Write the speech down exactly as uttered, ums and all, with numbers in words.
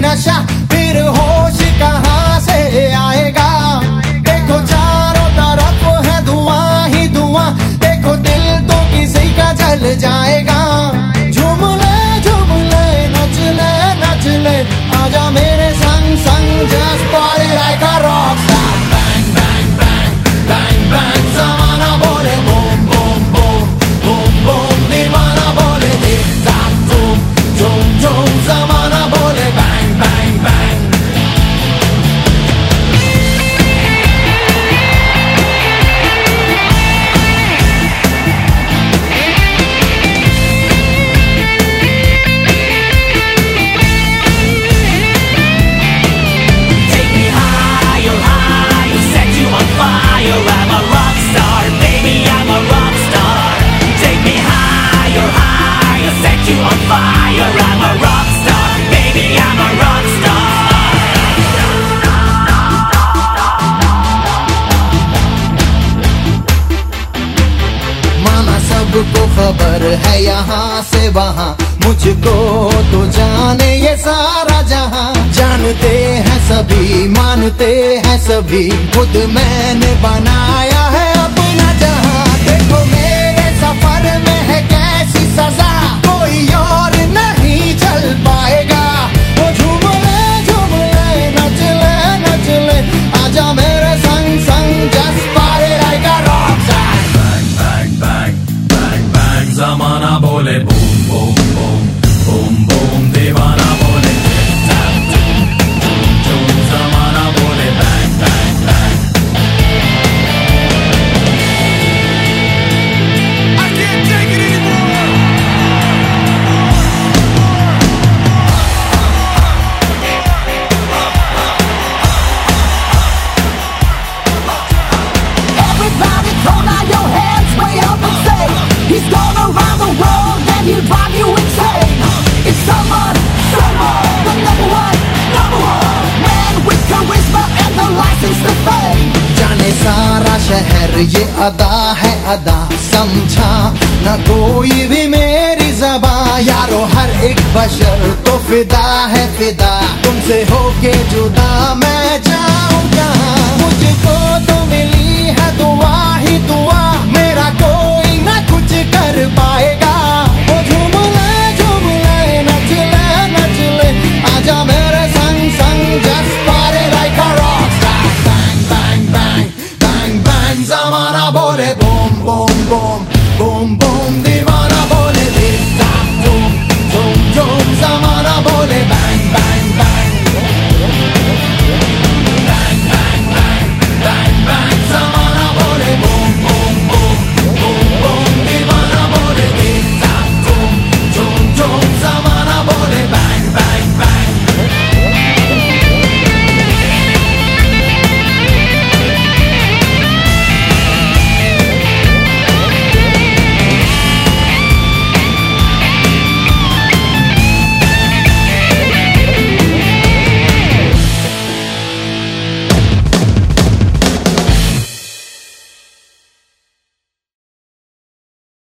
नशा, फिर होश कहाँ से आएगा। देखो चारों तरफ है धुआं ही धुआं, देखो दिल तो किसी का जल जाएगा। झूम ले झूम ले नच ले नच ले, आजा मेरे संग संग, just party like a rockstar। Bang bang bang bang bang, ज़माना बोले boom boom boom boom boom, दीवाना बोले टिक टाक धूम धूम धूम, ज़माना बोले bang bang bang। सबको खबर है यहाँ से वहाँ, मुझको तो जाने ये सारा जहाँ। जानते हैं सभी मानते हैं सभी, खुद मैंने बनाया है अपना जहाँ। देखो मेरे सफर में है कैसी सजा, कोई और नहीं चल पाएगा। वो झूम ले झूम ले नच ले नच ले, आजा मेरे संग संग, just party like a rockstar। Bang bang bang, ज़माना बोले boom boom boom boom boom, दीवाना बोले टिक टाक धूम धूम धूम, ज़माना बोले bang bang bang. I can't take it anymore। Everybody throw down your hands way up and say, he's gone around the world and he'll drive you insane। It's someone, someone, the number one, number one man with charisma and the license to fame। जाने सारा शहर ये अदा है अदा, समझा न कोई भी मेरी ज़बां। यारो हर एक बशर तो फिदा है फिदा, तुमसे होके जुदा मैं जा